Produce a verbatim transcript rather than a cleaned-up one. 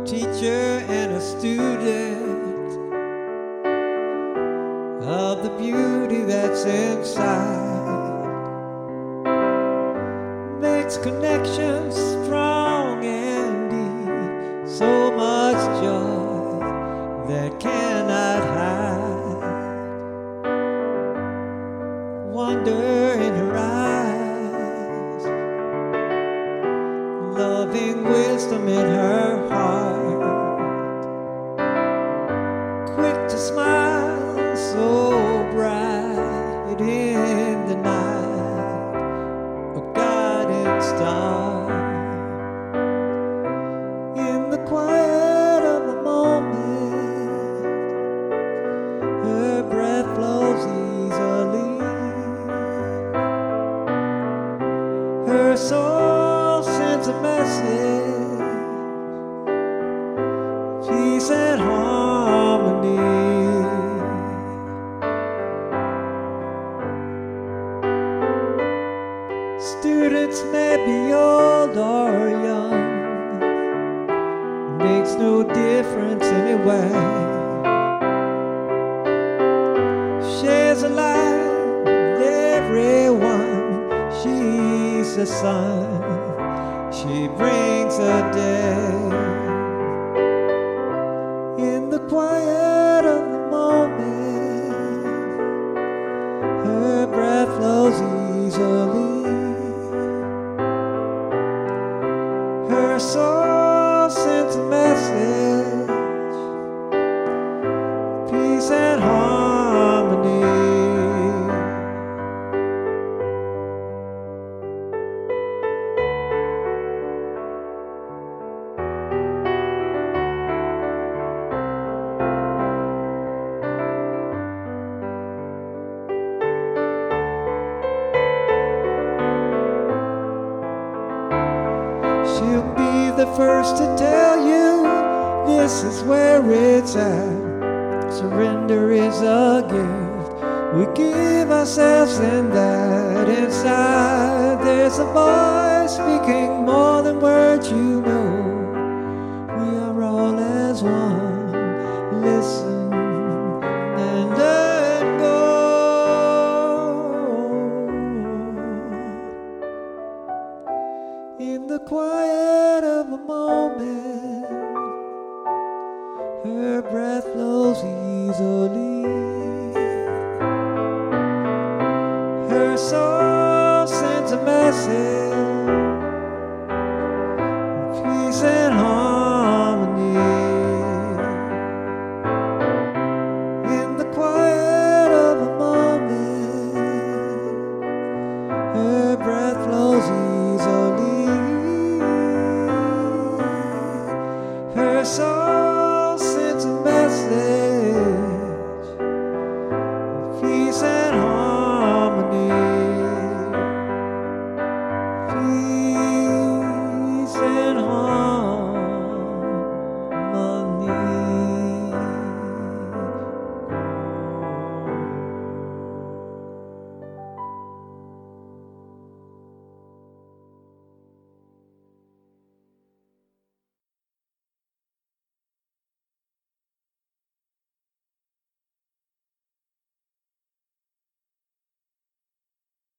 teacher and a student of the beauty that's inside, makes connections strong and deep, so much joy that cannot hide, wonder in her eyes, loving wisdom in her heart, quick to smile, so bright in the night, a guiding star. In the quiet of the moment, her breath flows easily, her soul sends a message, peace and harmony. Students may be old or young, makes no difference anyway. Shares a life with everyone, she's the sun, she brings a day. In the quiet of the moment, her breath flows easily, her soul sends a message, peace and harmony. She'll be the first to tell you this is where it's at. Surrender is a gift we give ourselves, and that inside there's a voice speaking more than words you know. We are all as one. Listen and let go. In the quiet of a moment, her breath flows easily, her soul sends a message,